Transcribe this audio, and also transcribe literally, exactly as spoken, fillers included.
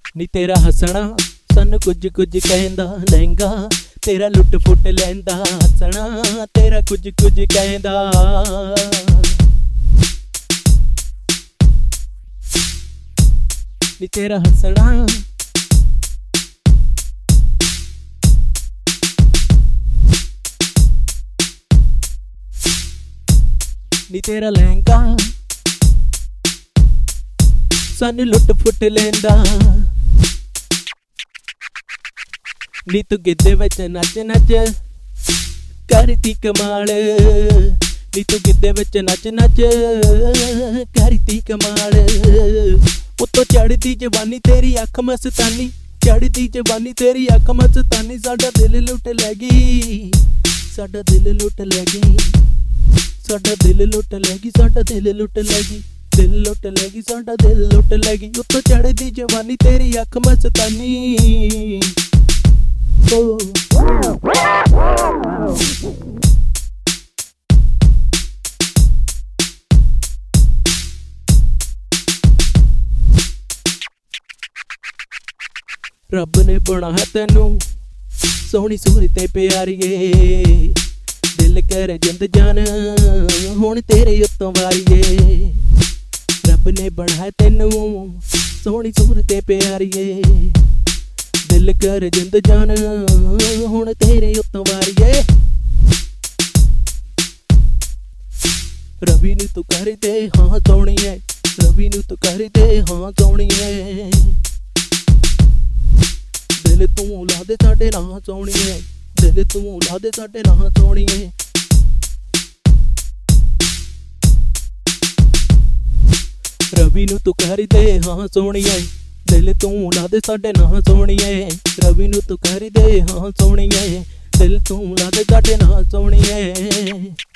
नी तेरा हसना सन कुछ कुछ कहंदा लहंगा तेरा लुट फुट लैंदा हसना तेरा कुछ कुछ कहंदा नी तेरा हसना नी तेरा लहंगा सन लुट फुट लैंदा नी तू गिद्धे विच नच नच करती कमाल नी तू गिद्धे विच नच नच करती कमाल उत्तों चढ़दी जवानी तेरी अख मस्तानी चढ़दी जवानी तेरी अख मस्तानी साडा दिल लुट लगी साडा दिल लुट लगी साडा दिल लुट लगी साडा दिल लुट लगी दिल लुट लगी साडा दिल लुट लगी उत्तों चढ़दी जवानी तेरी अख मस्तानी oh. रब ने बनाया तेनू सोहनी सूरत प्यारीए दिल कर जिंद जान हुण तेरे उत्तों वारीए रब ने बनाया तेनू सोहनी सूरत प्यारीए दिल कर जिंद जान हुण तेरे उत्तों वारीए रवि नू तू कर दे हाँ सोहणीए रवि नू तू कर दे हाँ सोहणीए दिल तू ला दे साडे राह सोहणीए दिल तू ला दे साडे राह सोहणीए रवि नू तू कर दे हाँ सोहणीए दिल तू ला दे साडे नाह सोहणीए रवि नू तू कर दे हाँ सोहणीए दिल तू ला दे साडे नाह सोहणीए।